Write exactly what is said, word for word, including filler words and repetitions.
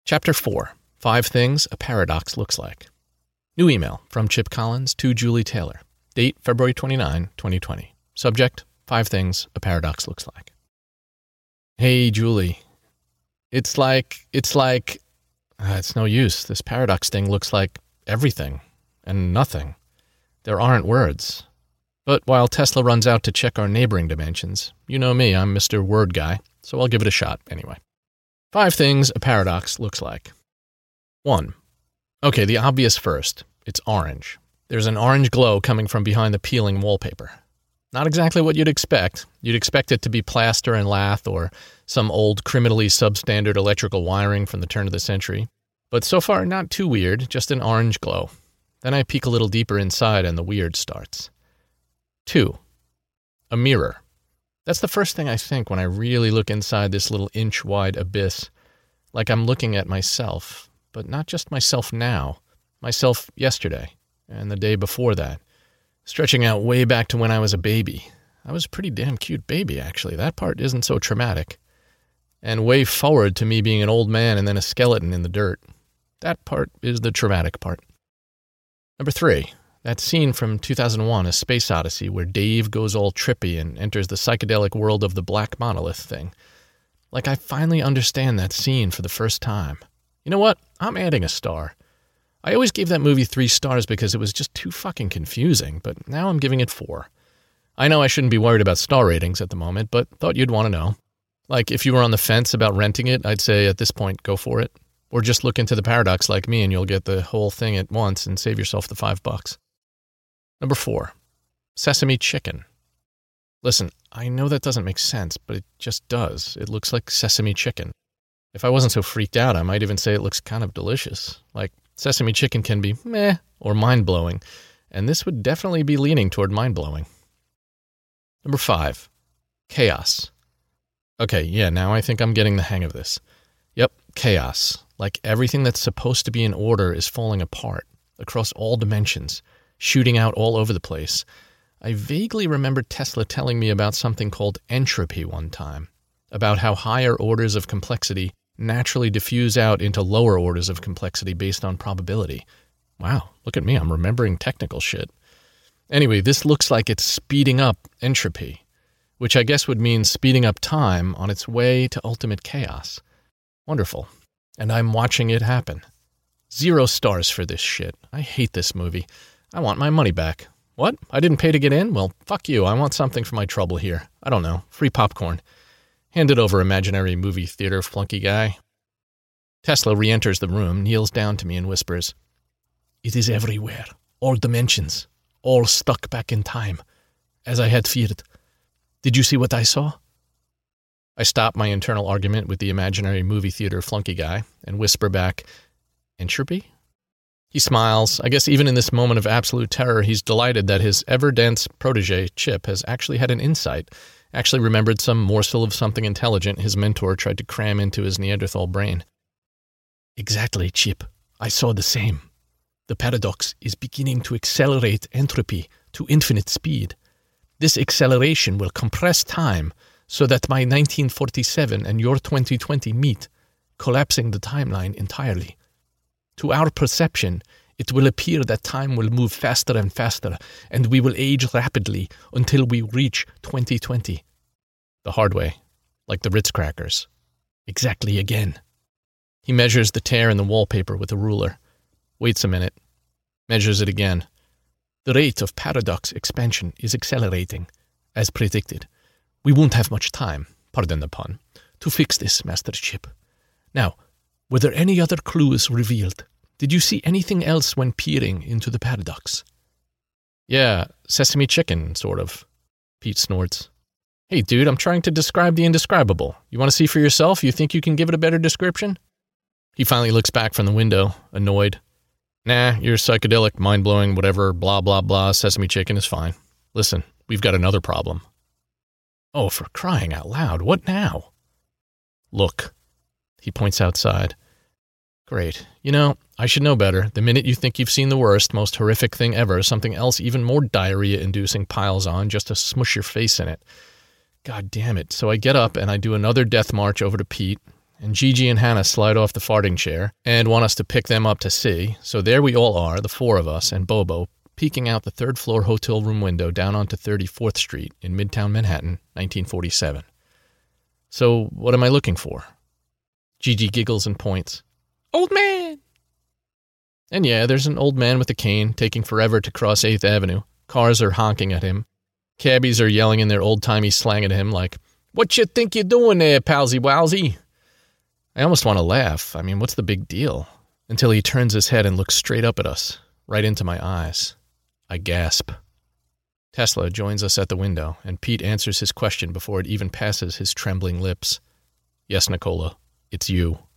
Chapter four. Five Things a Paradox Looks Like. New email from Chip Collins to Julie Taylor. Date February twenty-ninth, twenty twenty. Subject, Five Things a Paradox Looks Like. Hey, Julie. It's like, it's like, uh, it's no use. This paradox thing looks like everything and nothing. There aren't words. But while Tesla runs out to check our neighboring dimensions, you know me, I'm Mister Word Guy, so I'll give it a shot anyway. Five things a paradox looks like. One. Okay, the obvious first. It's orange. There's an orange glow coming from behind the peeling wallpaper. Not exactly what you'd expect. You'd expect it to be plaster and lath or some old criminally substandard electrical wiring from the turn of the century. But so far, not too weird, just an orange glow. Then I peek a little deeper inside and the weird starts. Two. A mirror. That's the first thing I think when I really look inside this little inch-wide abyss. Like I'm looking at myself, but not just myself now. Myself yesterday, and the day before that. Stretching out way back to when I was a baby. I was a pretty damn cute baby, actually. That part isn't so traumatic. And way forward to me being an old man and then a skeleton in the dirt. That part is the traumatic part. Number three. That scene from two thousand one, A Space Odyssey, where Dave goes all trippy and enters the psychedelic world of the Black Monolith thing. Like I finally understand that scene for the first time. You know what? I'm adding a star. I always gave that movie three stars because it was just too fucking confusing, but now I'm giving it four. I know I shouldn't be worried about star ratings at the moment, but thought you'd want to know. Like, if you were on the fence about renting it, I'd say at this point, go for it. Or just look into the paradox like me and you'll get the whole thing at once and save yourself the five bucks. Number four. Sesame chicken. Listen, I know that doesn't make sense, but it just does. It looks like sesame chicken. If I wasn't so freaked out, I might even say it looks kind of delicious. Like, sesame chicken can be meh or mind-blowing, and this would definitely be leaning toward mind-blowing. Number five. Chaos. Okay, yeah, now I think I'm getting the hang of this. Yep, chaos. Like everything that's supposed to be in order is falling apart, across all dimensions, shooting out all over the place. I vaguely remember Tesla telling me about something called entropy one time, about how higher orders of complexity naturally diffuse out into lower orders of complexity based on probability. Wow, look at me, I'm remembering technical shit. Anyway, this looks like it's speeding up entropy, which I guess would mean speeding up time on its way to ultimate chaos. Wonderful. And I'm watching it happen. Zero stars for this shit. I hate this movie. I want my money back. What? I didn't pay to get in? Well, fuck you. I want something for my trouble here. I don't know. Free popcorn. Hand it over, imaginary movie theater flunky guy. Tesla re-enters the room, kneels down to me and whispers, "It is everywhere. All dimensions. All stuck back in time. As I had feared. Did you see what I saw?" I stop my internal argument with the imaginary movie theater flunky guy and whisper back, "Entropy?" He smiles. I guess even in this moment of absolute terror, he's delighted that his ever-dense protege, Chip, has actually had an insight, actually remembered some morsel of something intelligent his mentor tried to cram into his Neanderthal brain. "Exactly, Chip. I saw the same. The paradox is beginning to accelerate entropy to infinite speed. This acceleration will compress time so that my nineteen forty-seven and your twenty twenty meet, collapsing the timeline entirely. To our perception, it will appear that time will move faster and faster, and we will age rapidly until we reach twenty twenty. The hard way, like the Ritz crackers. Exactly again." He measures the tear in the wallpaper with a ruler. Waits a minute. Measures it again. "The rate of paradox expansion is accelerating, as predicted. We won't have much time, pardon the pun, to fix this, Master Chip. Now, were there any other clues revealed? Did you see anything else when peering into the paradox?" "Yeah, sesame chicken, sort of," Pete snorts. "Hey, dude, I'm trying to describe the indescribable. You want to see for yourself? You think you can give it a better description?" He finally looks back from the window, annoyed. "Nah, your psychedelic, mind-blowing, whatever, blah, blah, blah, sesame chicken is fine. Listen, we've got another problem." "Oh, for crying out loud, what now?" "Look." He points outside. "Great. You know, I should know better. The minute you think you've seen the worst, most horrific thing ever, something else even more diarrhea-inducing piles on just to smush your face in it. God damn it." So I get up and I do another death march over to Pete, and Gigi and Hannah slide off the farting chair and want us to pick them up to see. So there we all are, the four of us, and Bobo, peeking out the third-floor hotel room window down onto thirty-fourth Street in Midtown Manhattan, nineteen forty-seven. So what am I looking for? Gigi giggles and points. Old man! And yeah, there's an old man with a cane taking forever to cross eighth Avenue. Cars are honking at him. Cabbies are yelling in their old-timey slang at him like, "What you think you're doing there, palsy wowsy?" I almost want to laugh. I mean, what's the big deal? Until he turns his head and looks straight up at us, right into my eyes. I gasp. Tesla joins us at the window, and Pete answers his question before it even passes his trembling lips. "Yes, Nicola, it's you."